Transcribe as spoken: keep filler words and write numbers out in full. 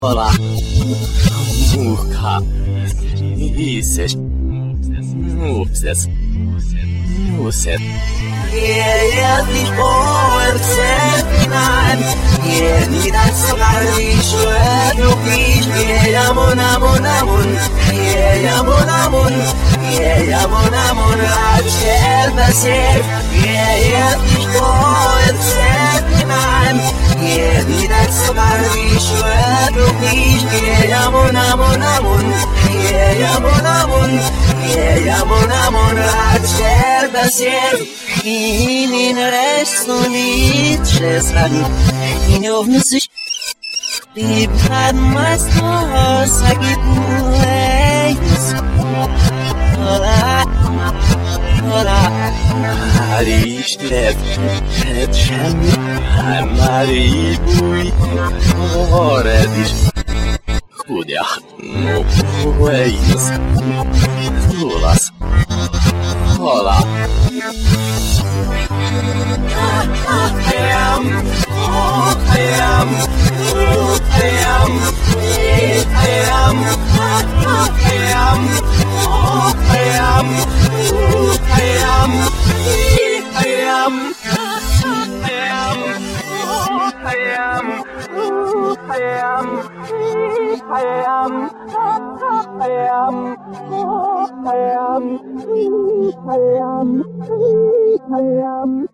Olá, Muka, Isis, Mupses, Muset. Yeah, before Sefinan, yeah, Nidas Garish, Nukish, yeah, Amun, Amun, Amun, yeah, Amun, Amun, yeah, Amun, Amun, Rachel, Basir, yeah, before Sefinan, yeah, Nidas Garish, Nukish, yeah, Amun, Amun, Amun, yeah, Amun, Amun, yeah, Amun, Amun, Rachel, Basir. In resto niet zesran in ovnus die had mas to sagit leis hola hola Arish let het shem amari bui oredish Kudях no weis Lulas Hola I am, oh, I am, oh, I am, I am, I am, oh, I am, oh, I am, I am, I am, oh, I am, oh, I am, I am, I am, oh, I am, I am, I am.